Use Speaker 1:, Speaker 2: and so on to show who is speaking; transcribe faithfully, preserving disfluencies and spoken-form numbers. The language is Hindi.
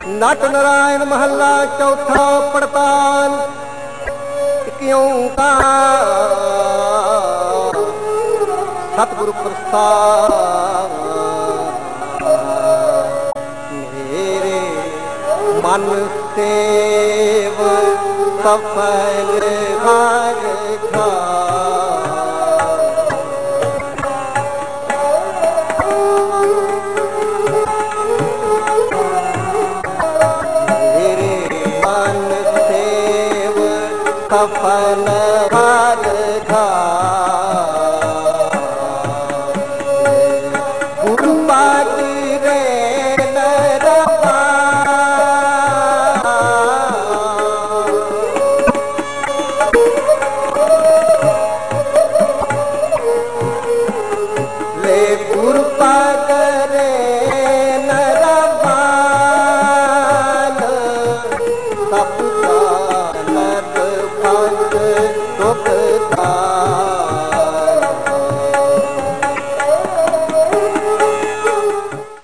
Speaker 1: नट नारायण महला चौथा पड़ताल। क्यों का सतगुरु प्रसाद मेरे मन सेव सफल हर घा। सफल हर घा गुरु पाटी रे नरवा ले गुरु पाट रे नरवा सब